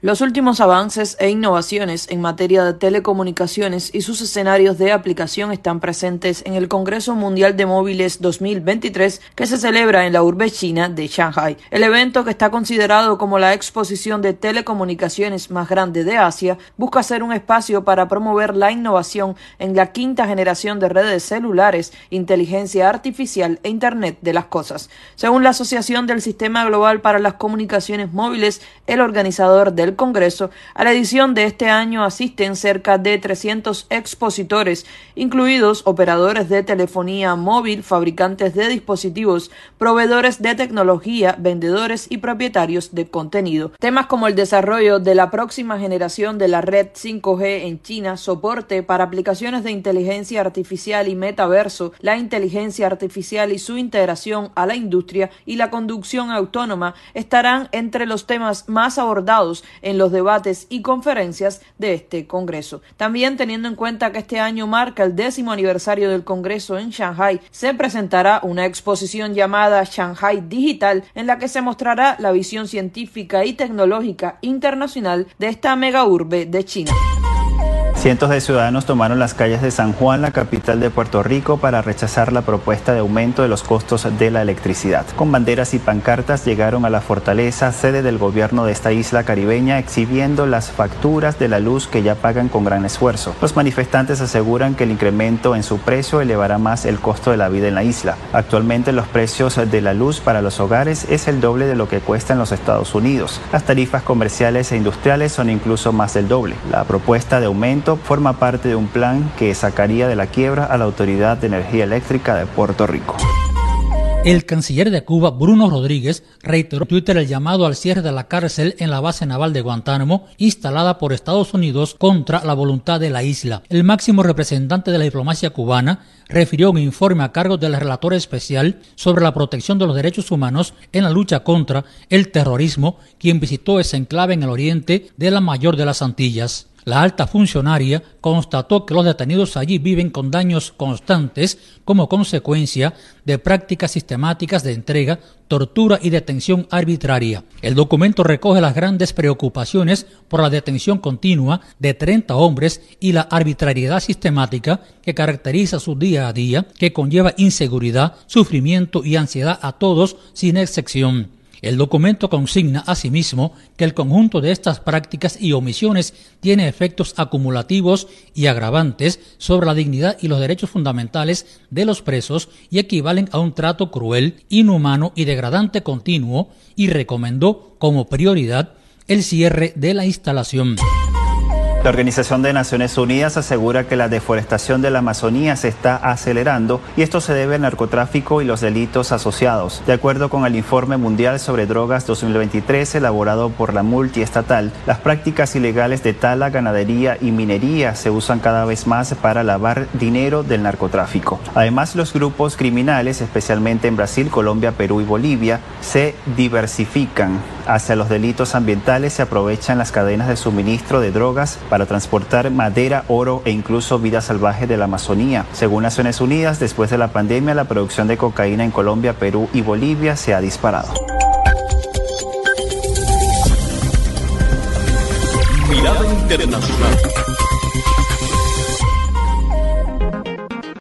Los últimos avances e innovaciones en materia de telecomunicaciones y sus escenarios de aplicación están presentes en el Congreso Mundial de Móviles 2023 que se celebra en la urbe china de Shanghai. El evento, que está considerado como la exposición de telecomunicaciones más grande de Asia, busca ser un espacio para promover la innovación en la quinta generación de redes celulares, inteligencia artificial e Internet de las cosas. Según la Asociación del Sistema Global para las Comunicaciones Móviles, el organizador del Congreso, a la edición de este año asisten cerca de 300 expositores, incluidos operadores de telefonía móvil, fabricantes de dispositivos, proveedores de tecnología, vendedores y propietarios de contenido. Temas como el desarrollo de la próxima generación de la red 5G en China, soporte para aplicaciones de inteligencia artificial y metaverso, la inteligencia artificial y su integración a la industria y la conducción autónoma estarán entre los temas más abordados en los debates y conferencias de este Congreso. También, teniendo en cuenta que este año marca el 10º aniversario del Congreso en Shanghai, se presentará una exposición llamada Shanghai Digital, en la que se mostrará la visión científica y tecnológica internacional de esta mega urbe de China. Cientos de ciudadanos tomaron las calles de San Juan, la capital de Puerto Rico, para rechazar la propuesta de aumento de los costos de la electricidad. Con banderas y pancartas llegaron a la fortaleza, sede del gobierno de esta isla caribeña, exhibiendo las facturas de la luz que ya pagan con gran esfuerzo. Los manifestantes aseguran que el incremento en su precio elevará más el costo de la vida en la isla. Actualmente los precios de la luz para los hogares es el doble de lo que cuesta en los Estados Unidos. Las tarifas comerciales e industriales son incluso más del doble. La propuesta de aumento forma parte de un plan que sacaría de la quiebra a la Autoridad de Energía Eléctrica de Puerto Rico. El canciller de Cuba, Bruno Rodríguez, reiteró en Twitter el llamado al cierre de la cárcel en la base naval de Guantánamo, instalada por Estados Unidos contra la voluntad de la isla. El máximo representante de la diplomacia cubana refirió un informe a cargo del relator especial sobre la protección de los derechos humanos en la lucha contra el terrorismo, quien visitó ese enclave en el oriente de la mayor de las Antillas. La alta funcionaria constató que los detenidos allí viven con daños constantes como consecuencia de prácticas sistemáticas de entrega, tortura y detención arbitraria. El documento recoge las grandes preocupaciones por la detención continua de 30 hombres y la arbitrariedad sistemática que caracteriza su día a día, que conlleva inseguridad, sufrimiento y ansiedad a todos sin excepción. El documento consigna asimismo que el conjunto de estas prácticas y omisiones tiene efectos acumulativos y agravantes sobre la dignidad y los derechos fundamentales de los presos y equivalen a un trato cruel, inhumano y degradante continuo, y recomendó como prioridad el cierre de la instalación. La Organización de Naciones Unidas asegura que la deforestación de la Amazonía se está acelerando y esto se debe al narcotráfico y los delitos asociados. De acuerdo con el Informe Mundial sobre Drogas 2023 elaborado por la multiestatal, las prácticas ilegales de tala, ganadería y minería se usan cada vez más para lavar dinero del narcotráfico. Además, los grupos criminales, especialmente en Brasil, Colombia, Perú y Bolivia, se diversifican hacia los delitos ambientales, se aprovechan las cadenas de suministro de drogas para transportar madera, oro e incluso vida salvaje de la Amazonía. Según Naciones Unidas, después de la pandemia, la producción de cocaína en Colombia, Perú y Bolivia se ha disparado. Mirada Internacional.